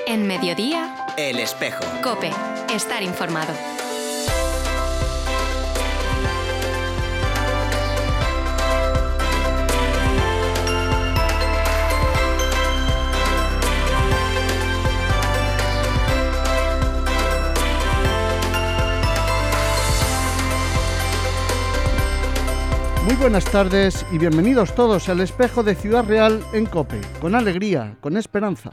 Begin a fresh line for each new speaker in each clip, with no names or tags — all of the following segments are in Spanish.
En Mediodía,
El Espejo.
COPE. Estar informado.
Muy buenas tardes y bienvenidos todos al Espejo de Ciudad Real en COPE, con alegría, con esperanza.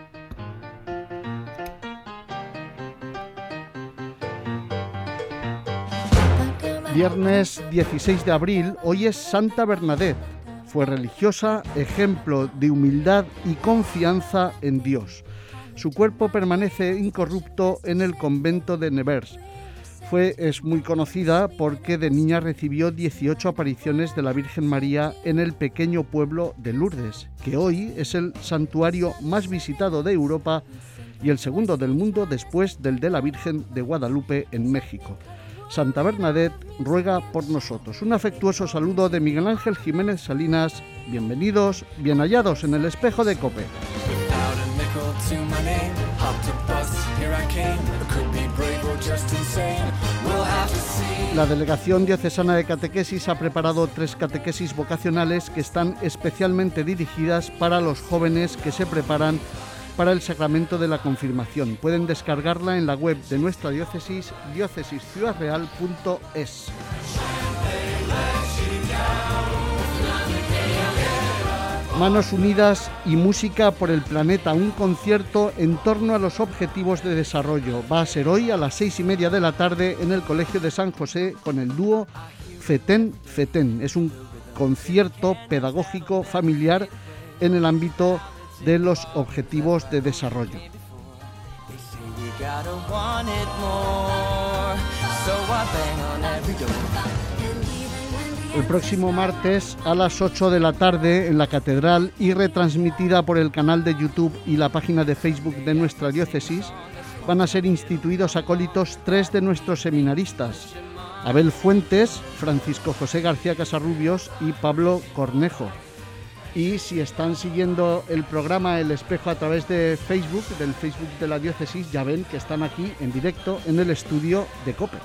Viernes 16 de abril, hoy es Santa Bernadette. Fue religiosa, ejemplo de humildad y confianza en Dios. Su cuerpo permanece incorrupto en el convento de Nevers. Es muy conocida porque de niña recibió 18 apariciones de la Virgen María en el pequeño pueblo de Lourdes, que hoy es el santuario más visitado de Europa y el segundo del mundo después del de la Virgen de Guadalupe en México. Santa Bernadette ruega por nosotros. Un afectuoso saludo de Miguel Ángel Jiménez Salinas. Bienvenidos, bien hallados en el Espejo de COPE. La Delegación Diocesana de Catequesis ha preparado 3 catequesis vocacionales que están especialmente dirigidas para los jóvenes que se preparan para el sacramento de la confirmación. Pueden descargarla en la web de nuestra diócesis, diocesisciudadreal.es. Manos unidas y música por el planeta, un concierto en torno a los objetivos de desarrollo. Va a ser hoy a las 6:30 de la tarde en el Colegio de San José con el dúo Fetén Fetén. Es un concierto pedagógico familiar en el ámbito de los objetivos de desarrollo. El próximo martes a las 8 de la tarde en la Catedral y retransmitida por el canal de YouTube y la página de Facebook de nuestra diócesis, van a ser instituidos acólitos 3 de nuestros seminaristas: Abel Fuentes, Francisco José García Casarrubios y Pablo Cornejo. Y si están siguiendo el programa El Espejo a través de Facebook, del Facebook de la diócesis, ya ven que están aquí en directo en el estudio de COPE.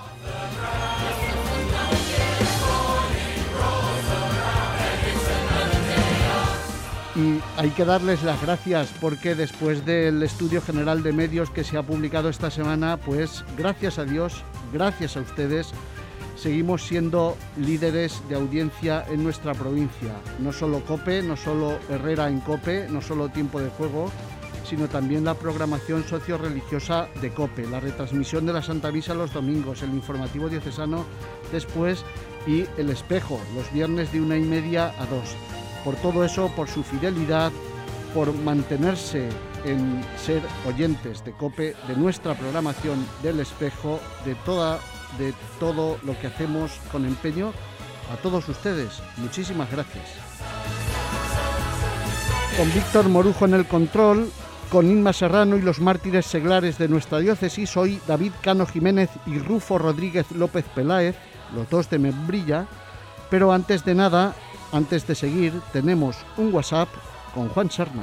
Y hay que darles las gracias porque después del estudio general de medios que se ha publicado esta semana, pues gracias a Dios, gracias a ustedes, seguimos siendo líderes de audiencia en nuestra provincia. No solo COPE, no solo Herrera en COPE, no solo Tiempo de Juego, sino también la programación socio-religiosa de COPE, la retransmisión de la Santa Misa los domingos, el informativo diocesano después y El Espejo, los viernes de 1:30 a 2. Por todo eso, por su fidelidad, por mantenerse en ser oyentes de COPE, de nuestra programación del Espejo, de todo lo que hacemos con empeño, a todos ustedes, muchísimas gracias. Con Víctor Morujo en el control, con Inma Serrano y los mártires seglares de nuestra diócesis, hoy David Cano Jiménez y Rufo Rodríguez López Peláez, los dos de Membrilla, pero antes de nada, antes de seguir, tenemos un WhatsApp con Juan Serna.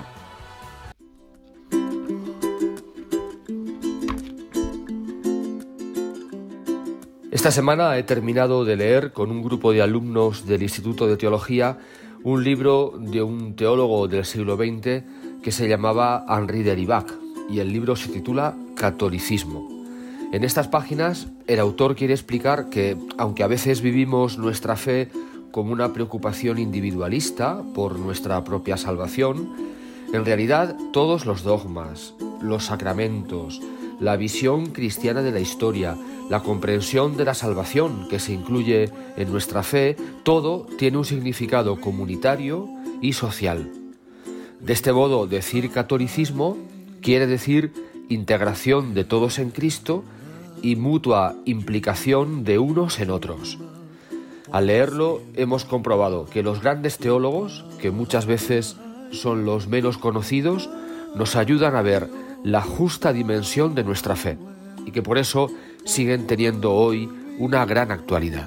Esta semana he terminado de leer con un grupo de alumnos del Instituto de Teología un libro de un teólogo del siglo XX que se llamaba Henri de Ribac, y el libro se titula Catolicismo. En estas páginas el autor quiere explicar que, aunque a veces vivimos nuestra fe como una preocupación individualista por nuestra propia salvación, en realidad todos los dogmas, los sacramentos, la visión cristiana de la historia, la comprensión de la salvación que se incluye en nuestra fe, todo tiene un significado comunitario y social. De este modo, decir catolicismo quiere decir integración de todos en Cristo y mutua implicación de unos en otros. Al leerlo hemos comprobado que los grandes teólogos, que muchas veces son los menos conocidos, nos ayudan a ver la justa dimensión de nuestra fe y que por eso siguen teniendo hoy una gran actualidad.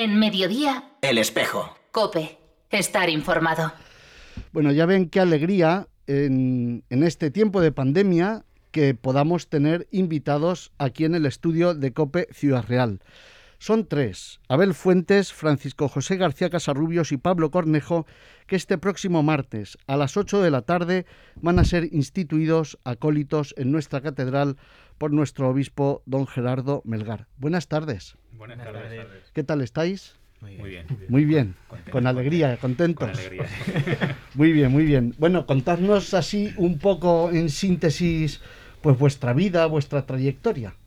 En Mediodía,
El Espejo.
COPE. Estar informado.
Bueno, ya ven qué alegría en este tiempo de pandemia que podamos tener invitados aquí en el estudio de COPE Ciudad Real. Son tres: Abel Fuentes, Francisco José García Casarrubios y Pablo Cornejo, que este próximo martes a las 8 de la tarde van a ser instituidos acólitos en nuestra catedral por nuestro obispo don Gerardo Melgar. Buenas tardes.
Buenas tardes.
¿Qué tal estáis?
Muy bien.
Muy bien, con alegría, contentos. Muy bien, muy bien. Bueno, contadnos así un poco en síntesis, pues vuestra vida, vuestra trayectoria.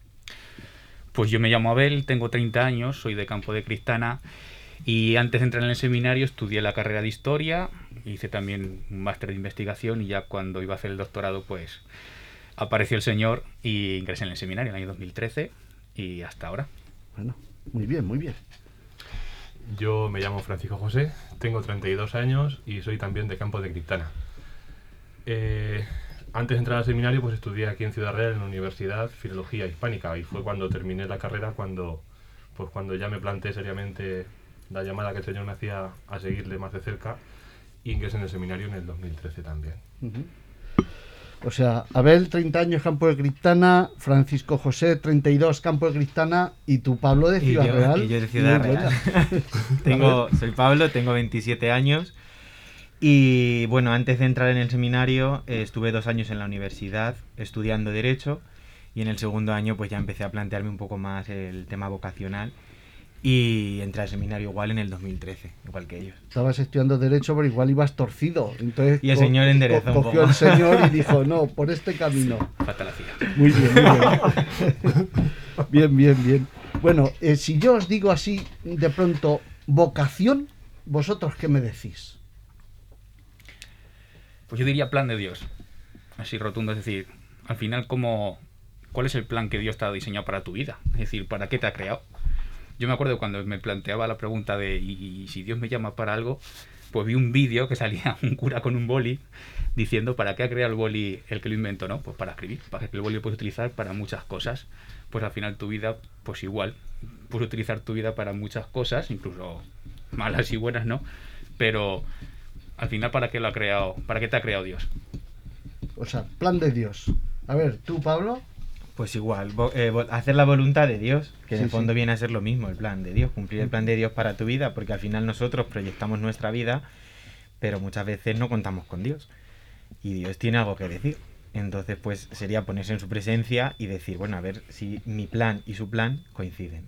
Pues yo me llamo Abel, tengo 30 años, soy de Campo de Cristana y antes de entrar en el seminario estudié la carrera de Historia, hice también un máster de investigación y ya cuando iba a hacer el doctorado pues apareció el Señor y ingresé en el seminario en el año 2013 y hasta ahora.
Bueno, muy bien, muy bien.
Yo me llamo Francisco José, tengo 32 años y soy también de Campo de Cristana. Antes de entrar al seminario pues estudié aquí en Ciudad Real en la Universidad Filología Hispánica y fue cuando terminé la carrera cuando ya me planteé seriamente la llamada que el Señor me hacía a seguirle más de cerca y ingresé en el seminario en el 2013 también.
O sea, Abel, 30 años, Campo de Cristana; Francisco José, 32, Campo de Cristana; y tú, Pablo, de Ciudad Real.
Y yo de Ciudad Real. Soy Pablo, tengo 27 años y bueno, antes de entrar en el seminario estuve 2 años en la universidad estudiando Derecho y en el segundo año pues ya empecé a plantearme un poco más el tema vocacional y entré al seminario igual en el 2013, igual que ellos.
Estabas estudiando Derecho, pero igual ibas torcido. Entonces
y el Señor enderezó un poco.
Cogió el Señor y dijo, no, por este camino.
Falta la fila.
Muy bien, muy bien. Bien. Bueno, si yo os digo así, de pronto, vocación, ¿vosotros qué me decís?
Pues yo diría plan de Dios, así rotundo, es decir, al final ¿cuál es el plan que Dios te ha diseñado para tu vida? Es decir, ¿para qué te ha creado? Yo me acuerdo cuando me planteaba la pregunta de ¿y si Dios me llama para algo? Pues vi un vídeo que salía un cura con un boli diciendo ¿para qué ha creado el boli el que lo inventó? ¿No? Pues para escribir, para que el boli lo puedes utilizar para muchas cosas. Pues al final tu vida, pues igual, puedes utilizar tu vida para muchas cosas, incluso malas y buenas, ¿no? Pero al final ¿para qué lo ha creado? ¿Para qué te ha creado Dios?
O sea, plan de Dios. A ver, ¿tú, Pablo?
Pues igual, hacer la voluntad de Dios, que en el fondo
sí.
viene a ser lo mismo, el plan de Dios, cumplir el plan de Dios para tu vida, porque al final nosotros proyectamos nuestra vida, pero muchas veces no contamos con Dios. Y Dios tiene algo que decir. Entonces, pues sería ponerse en su presencia y decir, bueno, a ver si mi plan y su plan coinciden.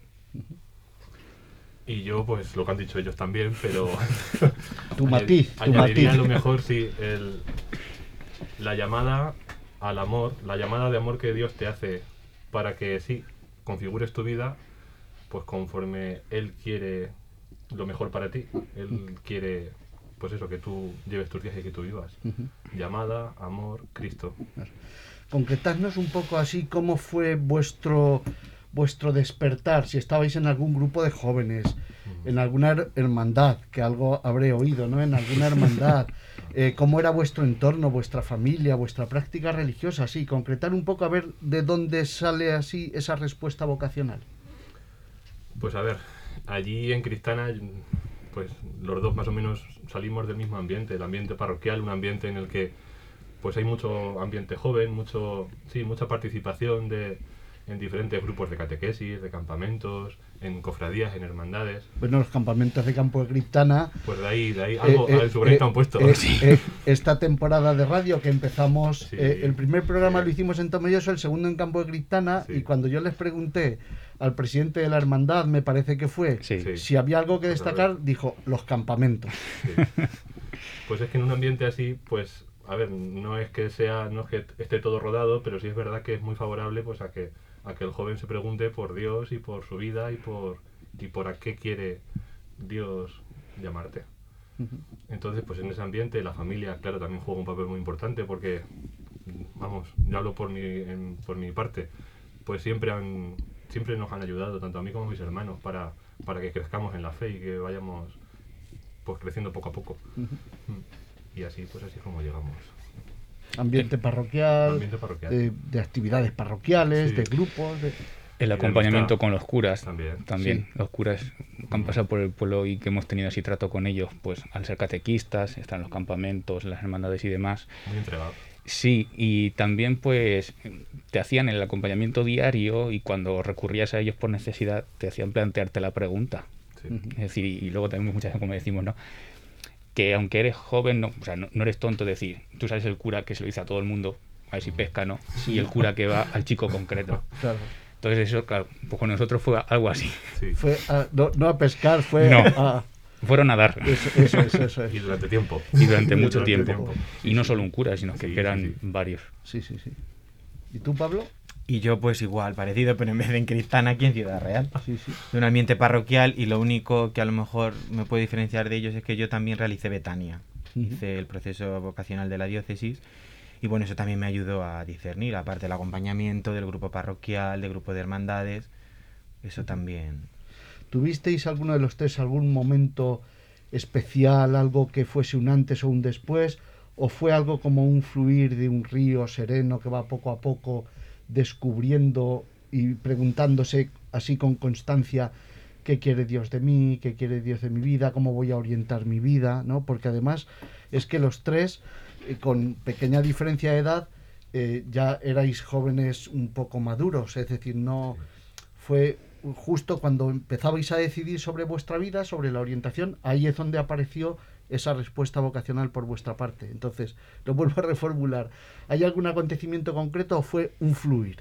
Y yo, pues lo que han dicho ellos también, pero
Tu matiz.
añadiría a lo mejor sí la llamada al amor, la llamada de amor que Dios te hace para que sí, configures tu vida pues conforme Él quiere lo mejor para ti. Él quiere, pues eso, que tú lleves tus días y que tú vivas. Llamada, amor, Cristo.
Concretadnos un poco así cómo fue vuestro despertar, si estabais en algún grupo de jóvenes, en alguna hermandad, que algo habré oído, ¿no? En alguna hermandad. ¿Cómo era vuestro entorno, vuestra familia, vuestra práctica religiosa? Así, concretar un poco a ver de dónde sale así esa respuesta vocacional.
Pues a ver, allí en Cristana, pues los dos más o menos salimos del mismo ambiente, el ambiente parroquial, un ambiente en el que pues hay mucho ambiente joven, mucha participación en diferentes grupos de catequesis, de campamentos, en cofradías, en hermandades.
Bueno, los campamentos de Campo de Cristana.
Pues de ahí algo su granito han puesto.
Esta temporada de radio que empezamos,
Sí,
el primer programa lo hicimos en Tomelloso, el segundo en Campo de Cristana, y cuando yo les pregunté al presidente de la hermandad, me parece que fue, si había algo que destacar, dijo, los campamentos.
Sí. Pues es que en un ambiente así, pues, a ver, no es que esté todo rodado, pero sí es verdad que es muy favorable pues a que el joven se pregunte por Dios y por su vida y por a qué quiere Dios llamarte. Entonces, pues en ese ambiente la familia, claro, también juega un papel muy importante porque, vamos, yo hablo por mi parte, pues siempre nos han ayudado, tanto a mí como a mis hermanos, para que crezcamos en la fe y que vayamos pues creciendo poco a poco. Y así es como llegamos.
Ambiente parroquial,
Ambiente parroquial.
de actividades parroquiales,
Sí.
de grupos.
El acompañamiento con los curas
también.
Sí. Los curas que han pasado por el pueblo y que hemos tenido así trato con ellos, pues al ser catequistas, están en los campamentos, las hermandades y demás.
Muy entregado.
Sí, y también pues te hacían el acompañamiento diario y cuando recurrías a ellos por necesidad te hacían plantearte la pregunta.
Sí.
Es decir, y luego también muchas veces, como decimos, ¿no? Que aunque eres joven, no, o sea, no eres tonto, es decir, tú sabes el cura que se lo dice a todo el mundo, a ver si pesca, ¿no? Y el cura que va al chico concreto.
Claro.
Entonces eso, claro, pues con nosotros fue algo así.
Sí.
Fue no a pescar, fue
No.
a...
Fueron a dar.
Eso es.
Y durante tiempo.
Y durante mucho
durante
tiempo. Y no solo un cura, sino que
Sí,
eran
sí.
varios.
Sí. ¿Y tú, Pablo?
Y yo pues igual, parecido, pero en vez de en Cristana, aquí en Ciudad Real.
Sí.
De un ambiente parroquial, y lo único que a lo mejor me puede diferenciar de ellos es que yo también realicé Betania. Hice el proceso vocacional de la diócesis y bueno, eso también me ayudó a discernir, aparte del acompañamiento del grupo parroquial, del grupo de hermandades, eso también.
¿Tuvisteis alguno de los tres algún momento especial, algo que fuese un antes o un después? ¿O fue algo como un fluir de un río sereno que va poco a poco descubriendo y preguntándose así con constancia qué quiere Dios de mí, qué quiere Dios de mi vida, cómo voy a orientar mi vida, ¿no? Porque además es que los tres, con pequeña diferencia de edad, ya erais jóvenes un poco maduros, es decir, no fue justo cuando empezabais a decidir sobre vuestra vida, sobre la orientación, ahí es donde apareció esa respuesta vocacional por vuestra parte. Entonces, lo vuelvo a reformular. ¿Hay algún acontecimiento concreto o fue un fluir?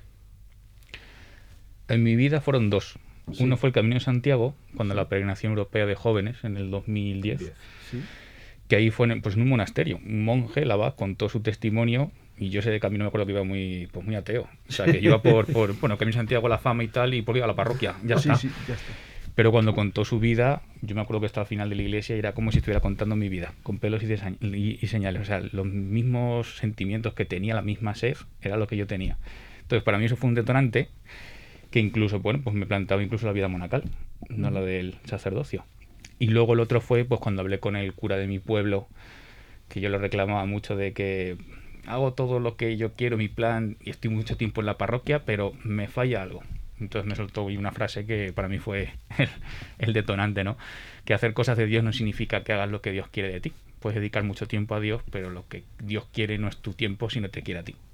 En mi vida fueron dos.
Sí.
Uno fue el Camino de Santiago, cuando la peregrinación europea de jóvenes, en el 2010,
Sí.
que ahí fue en un monasterio. Un monje, el abad, contó su testimonio y yo ese camino me acuerdo que iba muy ateo. O sea, que iba por Camino de Santiago, la fama y tal, y por ir a la parroquia. Ya está.
Sí, ya está.
Pero cuando contó su vida, yo me acuerdo que estaba al final de la iglesia y era como si estuviera contando mi vida, con pelos y señales. O sea, los mismos sentimientos que tenía, la misma sed, era lo que yo tenía. Entonces, para mí eso fue un detonante que incluso, bueno, pues me planteaba incluso la vida monacal, no la del sacerdocio. Y luego el otro fue, pues cuando hablé con el cura de mi pueblo, que yo le reclamaba mucho de que hago todo lo que yo quiero, mi plan, y estoy mucho tiempo en la parroquia, pero me falla algo. Entonces me soltó una frase que para mí fue el detonante, ¿no? Que hacer cosas de Dios no significa que hagas lo que Dios quiere de ti. Puedes dedicar mucho tiempo a Dios, pero lo que Dios quiere no es tu tiempo, sino te quiere a ti.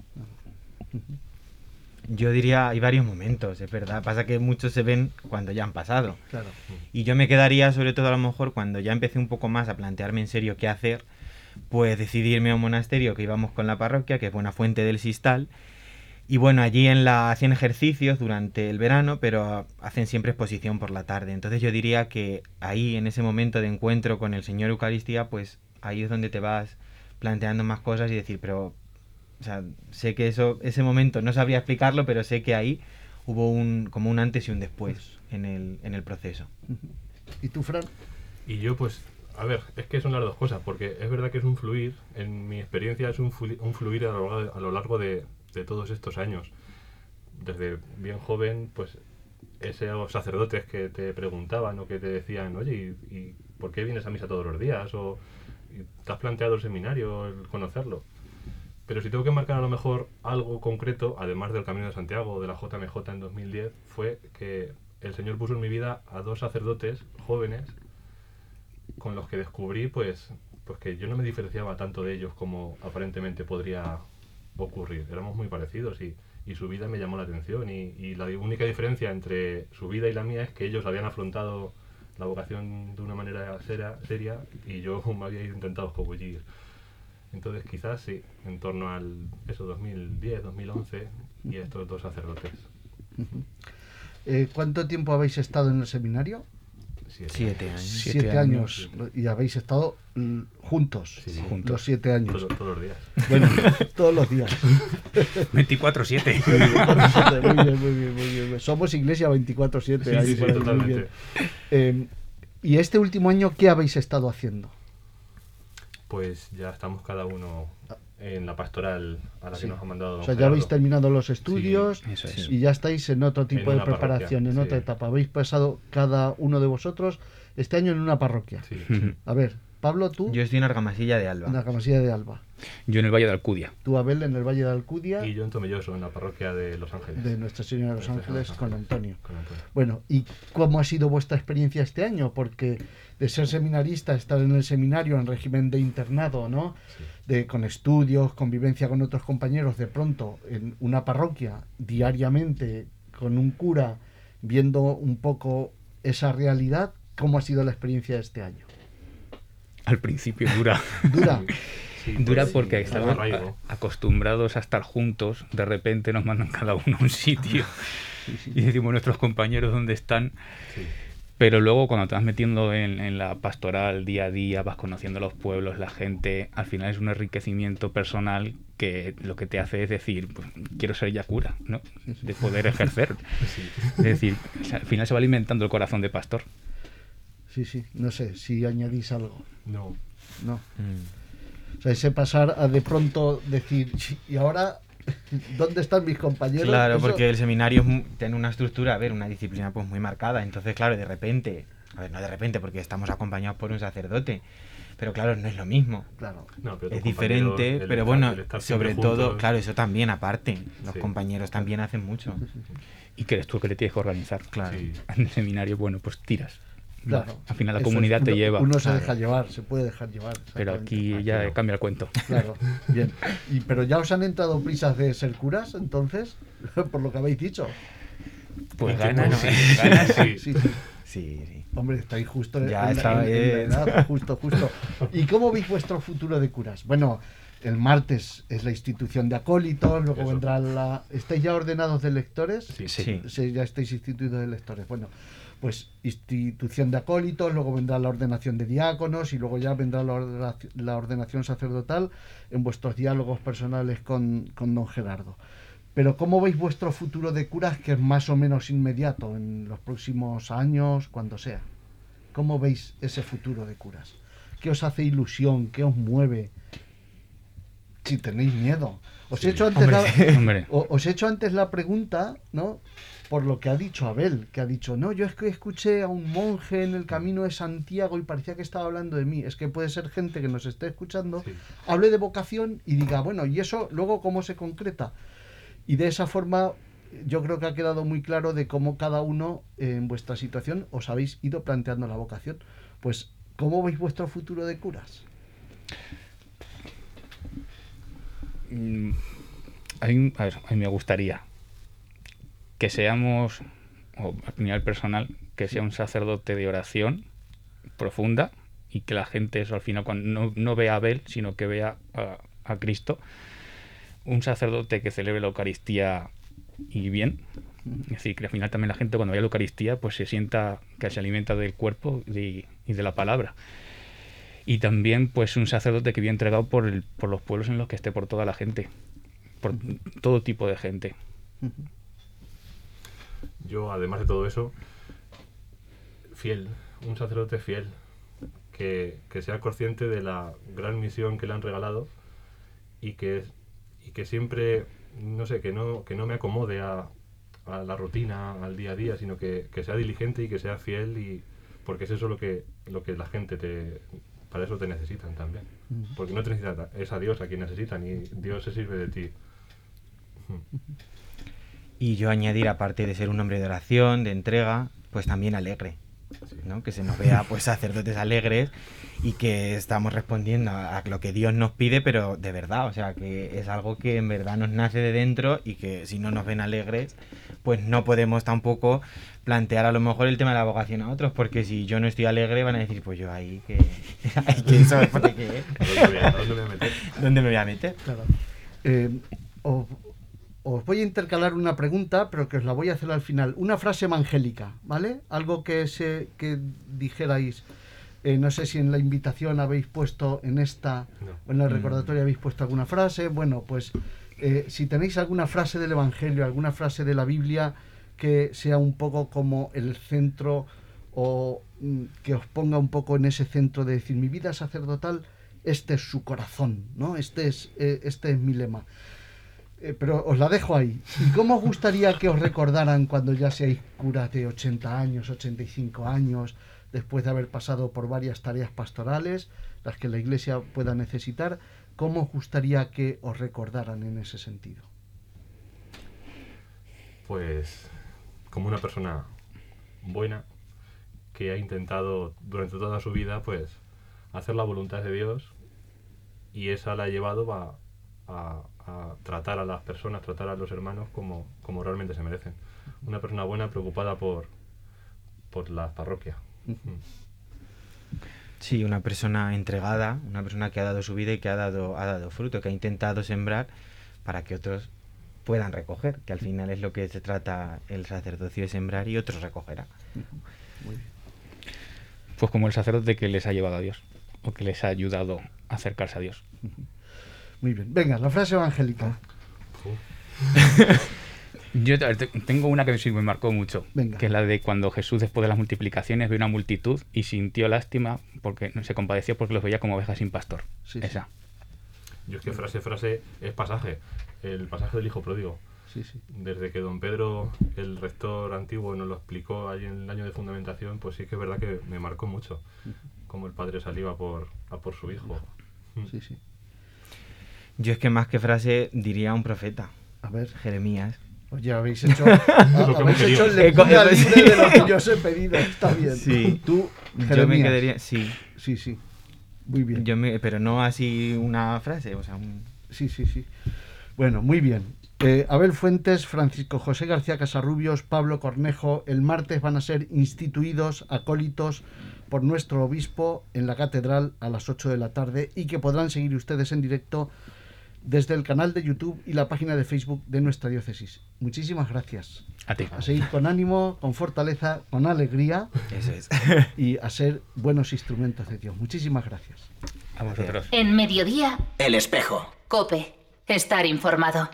Yo diría, hay varios momentos, es verdad. Pasa que muchos se ven cuando ya han pasado.
Claro.
Y yo me quedaría, sobre todo a lo mejor, cuando ya empecé un poco más a plantearme en serio qué hacer, pues decidirme a un monasterio que íbamos con la parroquia, que es Buenafuente del Sistal. Y bueno, allí hacían ejercicios durante el verano, pero hacen siempre exposición por la tarde. Entonces yo diría que ahí, en ese momento de encuentro con el Señor Eucaristía, pues ahí es donde te vas planteando más cosas y decir, pero... O sea, sé que ese momento no sabría explicarlo, pero sé que ahí hubo como un antes y un después en el proceso.
¿Y tú, Fran?
Y yo, pues, a ver, es que son las dos cosas, porque es verdad que es un fluir, en mi experiencia es un fluir a lo largo de todos estos años. Desde bien joven, pues, esos sacerdotes que te preguntaban o que te decían, oye, ¿y por qué vienes a misa todos los días? O ¿te has planteado el seminario, el conocerlo? Pero si tengo que marcar a lo mejor algo concreto, además del Camino de Santiago o de la JMJ en 2010, fue que el Señor puso en mi vida a dos sacerdotes jóvenes con los que descubrí pues que yo no me diferenciaba tanto de ellos como aparentemente podría ocurrir. Éramos muy parecidos y su vida me llamó la atención y la única diferencia entre su vida y la mía es que ellos habían afrontado la vocación de una manera seria y yo me había intentado escabullir. Entonces quizás sí, en torno al 2010, 2011 y estos dos sacerdotes.
¿Cuánto tiempo habéis estado en el seminario?
7 años.
7 años. Y habéis estado juntos,
Sí,
juntos.
los 7 años.
Todos los días.
Bueno, todos los días.
24/7.
Muy bien. Somos iglesia 24/7.
Sí,
ahí
sí,
por ahí, muy
totalmente.
bien. ¿Y este último año qué habéis estado haciendo?
Pues ya estamos cada uno en la pastoral a la
Sí.
que nos ha mandado.
O sea, ya habéis terminado los estudios
Eso es.
y ya estáis en otro tipo
En
de
una
preparación,
parroquia,
en otra
sí.
etapa. Habéis pasado cada uno de vosotros este año en una parroquia.
Sí.
A ver, Pablo, ¿tú?
Yo estoy en Argamasilla de Alba.
En la Argamasilla de Alba.
Yo en el Valle de Alcudia.
Tú, Abel, en el Valle de Alcudia.
Y yo en Tomelloso, en la parroquia de Los Ángeles.
De Nuestra Señora de los Ángeles, con Antonio.
Con Antonio.
Bueno, ¿y cómo ha sido vuestra experiencia este año? Porque de ser seminarista, estar en el seminario en régimen de internado, ¿no?
Sí.
Con estudios, convivencia con otros compañeros, de pronto en una parroquia, diariamente, con un cura, viendo un poco esa realidad, ¿cómo ha sido la experiencia de este año?
Al principio dura.
¿Dura?
Sí,
Dura
pues,
porque
sí,
estamos
arraigo.
acostumbrados a estar juntos, de repente nos mandan cada uno a un sitio y decimos nuestros compañeros dónde están,
Sí.
pero luego cuando te vas metiendo en la pastoral día a día, vas conociendo los pueblos, la gente, al final es un enriquecimiento personal que lo que te hace es decir, pues, quiero ser ya cura, ¿no? De poder ejercer.
Sí.
Es decir, o sea, al final se va alimentando el corazón de pastor.
Sí, sí, no sé si añadís algo.
No.
No. O sea, ese pasar a de pronto decir, ¿y ahora dónde están mis compañeros?
Claro,
Eso-
porque el seminario tiene una estructura, a ver, una disciplina pues muy marcada. Entonces, claro, de repente, a ver, no de repente, porque estamos acompañados por un sacerdote, pero claro, no es lo mismo.
Claro.
No, pero
Es
tus compañeros,
diferente,
el
pero
estar-
bueno,
el estar siempre
sobre todo,
juntos,
claro, eso también aparte. Los
Sí.
compañeros también hacen mucho.
Y que eres tú el que le tienes que organizar.
Claro.
Sí.
En el seminario, bueno, pues tiras.
Claro.
Al final la
Eso es,
comunidad te
uno-
lleva.
Uno se
Claro.
deja llevar, se puede dejar llevar.
Pero
exactamente.
aquí ya
Aquí no.
cambia el cuento.
Claro, bien. Pero ya os han entrado prisas de ser curas, entonces, por lo que habéis dicho.
Pues
Inquietud,
ganas,
sí.
ganas.
Sí.
Sí, sí.
Sí, sí.
Hombre, estáis justo
Ya
en,
está,
en la edad, justo. ¿Y cómo veis vuestro futuro de curas? Bueno, el martes es la institución de acólitos, luego
Eso.
vendrá la... ¿Estáis ya ordenados de lectores?
Sí.
Sí.
Sí, ya estáis instituidos de lectores. Bueno, pues institución de acólitos, luego vendrá la ordenación de diáconos y luego ya vendrá la ordenación sacerdotal en vuestros diálogos personales con don Gerardo. Pero ¿cómo veis vuestro futuro de curas, que es más o menos inmediato, en los próximos años, cuando sea? ¿Cómo veis ese futuro de curas? ¿Qué os hace ilusión? ¿Qué os mueve? Si tenéis miedo. Os he hecho antes
Hombre.
os he hecho antes la pregunta, ¿no? Por lo que ha dicho Abel, que ha dicho, no, yo es que escuché a un monje en el camino de Santiago y parecía que estaba hablando de mí. Es que puede ser gente que nos esté escuchando,
Sí.
hable de vocación y diga, bueno, ¿y eso luego cómo se concreta? Y de esa forma yo creo que ha quedado muy claro de cómo cada uno en vuestra situación os habéis ido planteando la vocación. Pues, ¿cómo veis vuestro futuro de curas?
A mí me gustaría que seamos, o a nivel personal, que sea un sacerdote de oración profunda y que la gente, eso al final, cuando no vea a Abel, sino que vea a Cristo. Un sacerdote que celebre la Eucaristía y bien. Es decir, que al final también la gente cuando vea la Eucaristía pues se sienta que se alimenta del cuerpo y de la palabra. Y también pues un sacerdote que viene entregado por los pueblos en los que esté, por toda la gente, por todo tipo de gente.
Yo, además de todo eso, fiel, un sacerdote fiel, que sea consciente de la gran misión que le han regalado y que siempre, no sé, que no me acomode a la rutina, al día a día, sino que sea diligente y que sea fiel, y porque es eso lo que la gente para eso te necesitan también. Porque no te necesitan, es a Dios a quien necesitan y Dios se sirve de ti.
Y yo añadir, aparte de ser un hombre de oración, de entrega, pues también alegre, ¿no? Que se nos vea pues sacerdotes alegres y que estamos respondiendo a lo que Dios nos pide, pero de verdad, o sea, que es algo que en verdad nos nace de dentro y que si no nos ven alegres, pues no podemos tampoco plantear a lo mejor el tema de la vocación a otros, porque si yo no estoy alegre van a decir, pues yo ahí que eso es porque qué es.
¿A dónde me voy a meter?
¿Dónde me voy a meter?
Claro. Os voy a intercalar una pregunta, pero que os la voy a hacer al final. Una frase evangélica, ¿vale? Algo que dijerais. No sé si en la invitación habéis puesto en esta, o en el recordatorio habéis puesto alguna frase. Bueno, pues si tenéis alguna frase del Evangelio, alguna frase de la Biblia que sea un poco como el centro, o que os ponga un poco en ese centro de decir, mi vida sacerdotal, este es su corazón, ¿no? Este es mi lema. Pero os la dejo ahí. ¿Y cómo os gustaría que os recordaran cuando ya seáis curas de 80 años, 85 años, después de haber pasado por varias tareas pastorales, las que la Iglesia pueda necesitar? ¿Cómo os gustaría que os recordaran en ese sentido?
Pues como una persona buena que ha intentado durante toda su vida pues hacer la voluntad de Dios, y esa la ha llevado a tratar a las personas, tratar a los hermanos como realmente se merecen. Una persona buena preocupada por la parroquia.
Sí, una persona entregada, una persona que ha dado su vida y que ha dado fruto, que ha intentado sembrar para que otros puedan recoger, que al final es lo que se trata el sacerdocio, de sembrar y otros recogerán.
Muy bien.
Pues como el sacerdote que les ha llevado a Dios, o que les ha ayudado a acercarse a Dios.
Muy bien. Venga, la frase evangélica.
Yo tengo una que sí me marcó mucho,
Venga.
que es la de cuando Jesús, después de las multiplicaciones, vio una multitud y sintió lástima porque se compadeció porque los veía como ovejas sin pastor.
Sí,
Esa.
Yo es que frase es pasaje. El pasaje del hijo pródigo.
Sí, sí.
Desde que don Pedro, el rector antiguo, nos lo explicó ahí en el año de fundamentación, pues sí que es verdad que me marcó mucho. Como el padre salió a por su hijo.
Sí, sí.
Yo es que más que frase diría un profeta,
A ver.
Jeremías.
Oye, habéis hecho
hemos querido.
lectura libre de lo que yo os he pedido. Está bien.
Sí.
Tú,
Yo
Jeremías.
me quedaría, sí,
Sí, sí. Muy bien.
pero no así una frase, o sea,
Sí, sí, sí. Bueno, muy bien. Abel Fuentes, Francisco José García Casarrubios, Pablo Cornejo, el martes van a ser instituidos acólitos por nuestro obispo en la catedral a las 8 de la tarde, y que podrán seguir ustedes en directo desde el canal de YouTube y la página de Facebook de nuestra diócesis. Muchísimas gracias.
A ti.
A seguir con ánimo, con fortaleza, con alegría
eso es.
y a ser buenos instrumentos de Dios. Muchísimas gracias.
A vosotros.
En Mediodía,
El espejo.
COPE. Estar informado.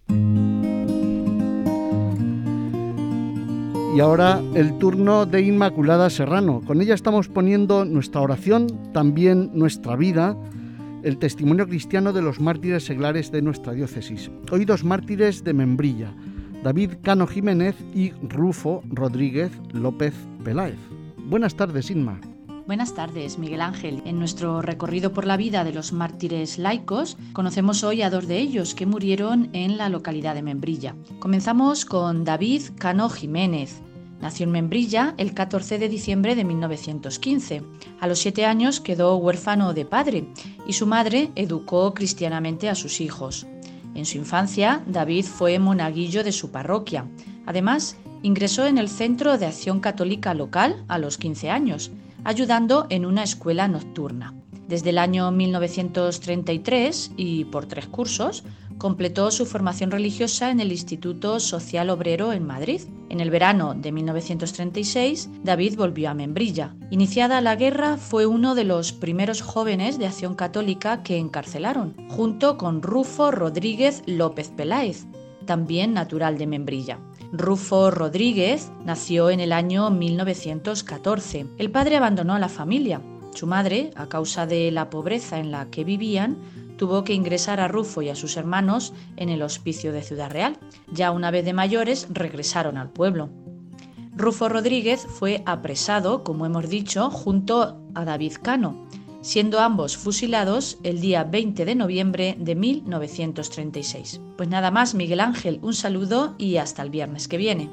Y ahora el turno de Inmaculada Serrano. Con ella estamos poniendo nuestra oración, también nuestra vida, el testimonio cristiano de los mártires seglares de nuestra diócesis. Hoy 2 mártires de Membrilla, David Cano Jiménez y Rufo Rodríguez López Peláez. Buenas tardes, Inma.
Buenas tardes, Miguel Ángel. En nuestro recorrido por la vida de los mártires laicos, conocemos hoy a 2 de ellos que murieron en la localidad de Membrilla. Comenzamos con David Cano Jiménez. Nació en Membrilla el 14 de diciembre de 1915. A los 7 años quedó huérfano de padre y su madre educó cristianamente a sus hijos. En su infancia, David fue monaguillo de su parroquia. Además, ingresó en el Centro de Acción Católica local a los 15 años, ayudando en una escuela nocturna. Desde el año 1933 y por 3 cursos, completó su formación religiosa en el Instituto Social Obrero en Madrid. En el verano de 1936, David volvió a Membrilla. Iniciada la guerra, fue uno de los primeros jóvenes de Acción Católica que encarcelaron, junto con Rufo Rodríguez López Peláez, también natural de Membrilla. Rufo Rodríguez nació en el año 1914. El padre abandonó a la familia. Su madre, a causa de la pobreza en la que vivían, tuvo que ingresar a Rufo y a sus hermanos en el hospicio de Ciudad Real. Ya una vez de mayores, regresaron al pueblo. Rufo Rodríguez fue apresado, como hemos dicho, junto a David Cano, siendo ambos fusilados el día 20 de noviembre de 1936. Pues nada más, Miguel Ángel, un saludo y hasta el viernes que viene.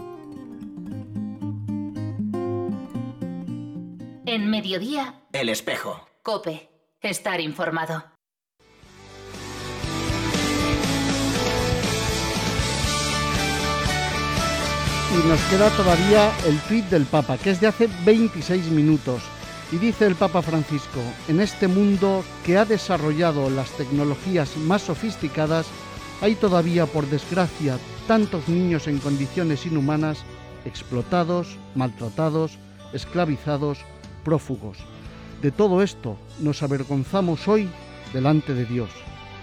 En Mediodía,
El espejo.
COPE. Estar informado.
Y nos queda todavía el tuit del Papa, que es de hace 26 minutos. Y dice el Papa Francisco: en este mundo que ha desarrollado las tecnologías más sofisticadas, hay todavía, por desgracia, tantos niños en condiciones inhumanas, explotados, maltratados, esclavizados, prófugos. De todo esto nos avergonzamos hoy delante de Dios.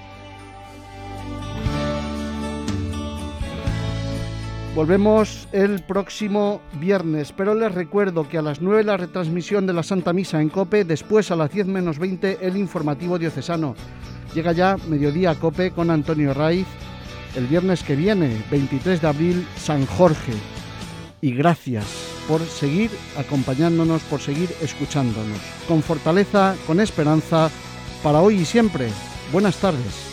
Volvemos el próximo viernes, pero les recuerdo que a las 9 la retransmisión de la Santa Misa en COPE, después a las 10 menos 20 el informativo diocesano. Llega ya Mediodía COPE con Antonio Raiz el viernes que viene, 23 de abril, San Jorge. Y gracias por seguir acompañándonos, por seguir escuchándonos. Con fortaleza, con esperanza, para hoy y siempre. Buenas tardes.